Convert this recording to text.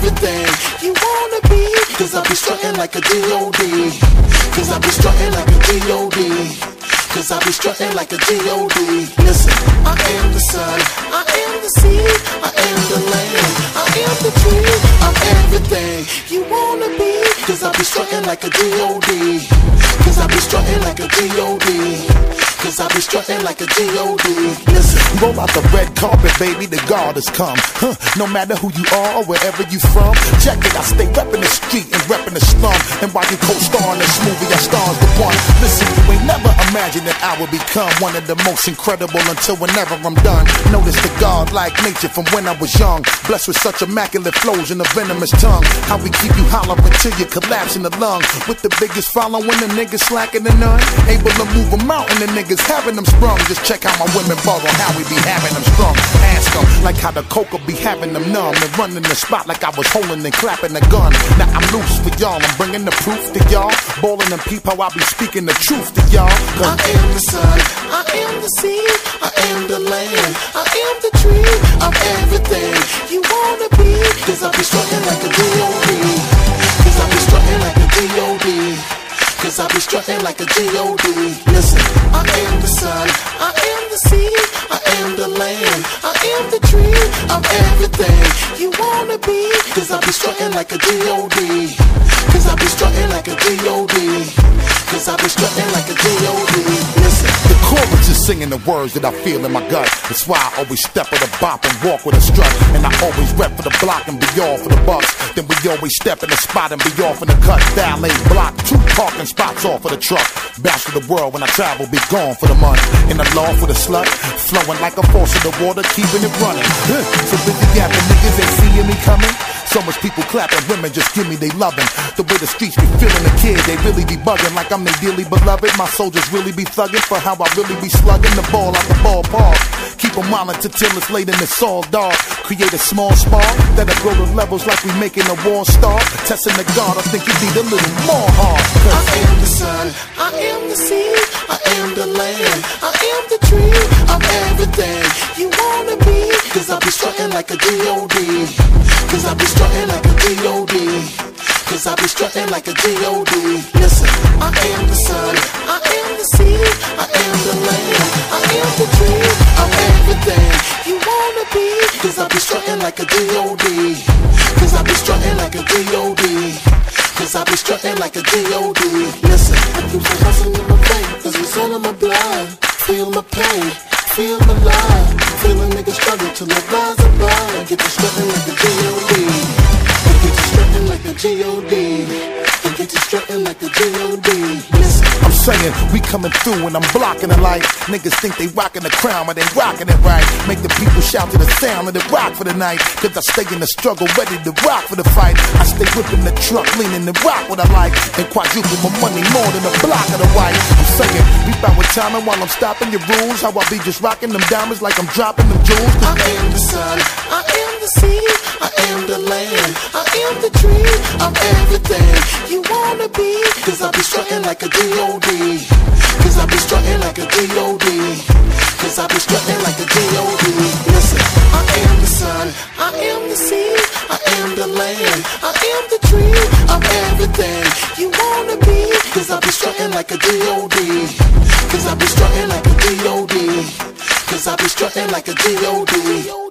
everything you wanna be. Cause I be strutting like a G.O.D. Cause I be strutting like a G.O.D. Cause I be strutting like a G.O.D. Listen, I am the sun, I am the sea, I am the land, I am the tree, I'm everything you wanna be. Cause I be strutting like a G.O.D. Cause I be strutting like a G.O.D. Cause I be strutting like a G.O.D. Listen, roll out the red carpet, baby, the God has come. No matter who you are or wherever you from, check it, I stay reppin' the street and reppin' the slum. And while you co-star in this movie, I star's the one. Listen, you ain't never imagined that I would become one of the most incredible until whenever I'm done. Notice the God-like nature from when I was young, blessed with such immaculate flows and a venomous tongue. How we keep you hollering till you collapse in the lung. With the biggest following, the niggas slacking the none. Able to move a mountain, the niggas having them sprung. Just check how my women ball on how we be having them strung. Ask them like how the coca be having them numb and running the spot like I was holding and clapping the gun. Now I'm loose for y'all, I'm bringing the proof to y'all. Ballin' and peep how I be speaking the truth to y'all. I am the sun, I am the sea, I am the land, I am the tree, I'm everything you wanna be. Cause I be strutting like a G.O.D. Cause I be strutting like a G.O.D. Cause I be strutting like a G.O.D. Listen, I am the sun, I am the sea, I am the land, I am the tree, I'm everything you wanna be. Cause I be strutting like a G.O.D. Cause I be strutting like a G.O.D. Cause I be strutting like a G.O.D. Listen, the chorus is singing the words that I feel in my gut. That's why I always step with a bop and walk with a strut. And I always rep for the block and be all for the bucks. Then we always step in the spot and be off in the cut. Valet block, 2 parking spots off for the truck. Bounce to the world when I travel, be gone for the month. In the law for the slut, flowing like a faucet of water, keeping it running. So busy yapping, niggas ain't seeing me coming. So much people clapping, women just give me they loving. The way the streets be feeling the kid, they really be bugging like I'm their dearly beloved. My soldiers really be thugging for how I really be slugging the ball out the ballpark. Keep them wildin' till it's late and it's all dark. Create a small spark that'll grow to levels like we making a war star. Testing the God, I think you need a little more hard. I am the sun, I am the sea, I am the land, I am the tree, I'm everything you wanna be. Cause I be strutting like a G.O.D. Cause I be strutting like a G.O.D. Cause I be strutting like a G.O.D. Listen, I am the sun, I am the sea, I am the land, I am the tree, I'm everything you wanna be. Cause I be strutting like a G.O.D. Cause I be strutting like a G.O.D. Cause I be strutting like a G.O.D. Listen, I keep some hustling in my vein, cause it's all in my blood. Feel my pain, feel my love. Feel a nigga struggle till I rise above. Get to strutting like a G.O.D. Get to strutting like a G.O.D. Get to strutting like a G.O.D. Listen, I'm saying we coming through and I'm blocking the light. Niggas think they rocking the crown, but they rocking it right. Make the people shout to the sound of the rock for the night. Cause I stay in the struggle, ready to rock for the fight. I stay whipping the truck, leaning to rock what I like. And quadruple my money more than a block of the white. I'm saying we bout with timing while I'm stopping your rules. How I be just rocking them diamonds like I'm dropping them jewels. I am the sun, I am the sea, I am the land, I am the tree, I'm everything you wanna be. Cause I be strutting like a G.O.D. Cause I be strutting like a G.O.D. Cause I be strutting like a G.O.D. Listen, I am the sun, I am the sea, I am the land, I am the tree, I'm everything you wanna be. Cause I be strutting like a G.O.D. Cause I be strutting like a G.O.D. Cause I be strutting like a G.O.D.